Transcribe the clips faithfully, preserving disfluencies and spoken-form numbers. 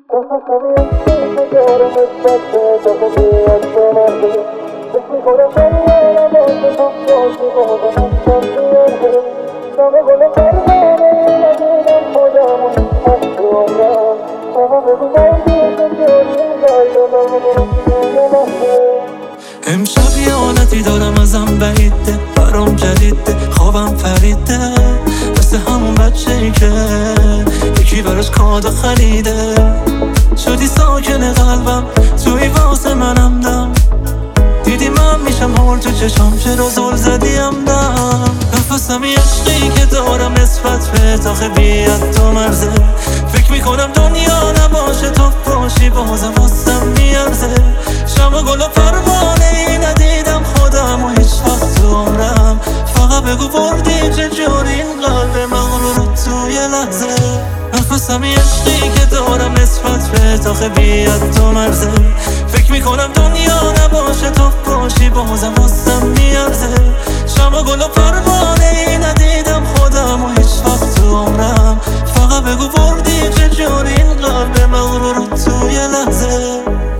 امشب یه حالتی دارم ازم بعیده، برام جدیده، خوابم فریده، مثل همون بچه ای که یکی براش کادو خریده. شدی ساکن قلبم، توی واسه منم دم، دیدی من میشم هول تو چشام، چرا زل زدیم دم. نفسم یه عشقی که دارم نسبت به تاخه بیاد تو مرزه، فکر میکنم دنیا نباشه تو باشی بازم واسم میارزه. شم و گل و پروانه ای ندیدم خودم و هیچ وقت تو عمرم، فقط بگو بردی چجوری این قلب مغرور رو توی لحظه. نفسم یه عشقی که دارم نسبت به تاخه بیاد تو مرزه، فکر میکنم دنیا نباشه تو باشی بازم واسم میارزه. شم و گل و پروانه ای ندیدم خودم و هیچ وقت تو عمرم، فقط بگو بردی چجوری این قلب مغرور رو توی لحظه.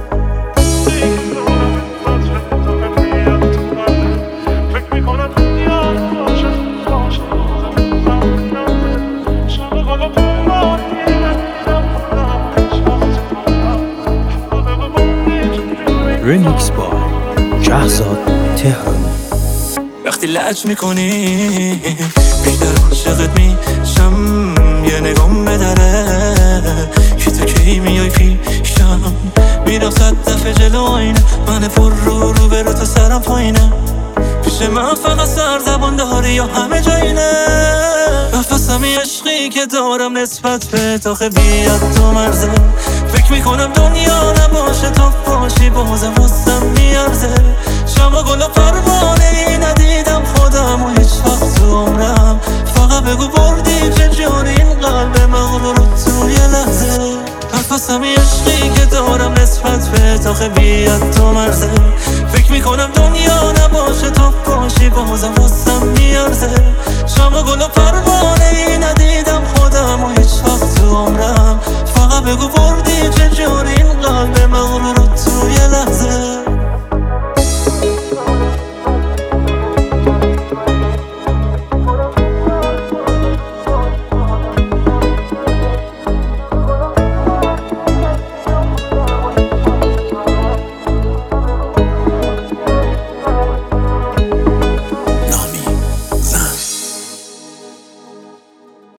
ریمیکس بای شهزاد تهرانی. وقتی لج میکنی بیشتر عاشقت میشم، یه نگام بدره که تو کی میای پیشم. میرم صد دفعه جلو آینه، من پر رو رو برو تا سرم پایینه، پیش من فقط سر زبان داری یا همه جایینه. نفسم یه عشقی که دارم نسبت به تاخه بیاد تو مرزه، فکر میکنم دنیا نباشه تو باشی بازم واسم میارزه. شم و گل و پروانه ای ندیدم خودم و هیچ وقت تو عمرم، فقط بگو بردی چجوری این قلب مغرور رو توی لحظه. نفسم یه عشقی که دارم نسبت به تاخه بیاد تو مرزه، فکر میکنم دنیا نباشه تو باشی بازم واسم میارزه. شم و گل و پروانه ای ندیدم خودم و هیچ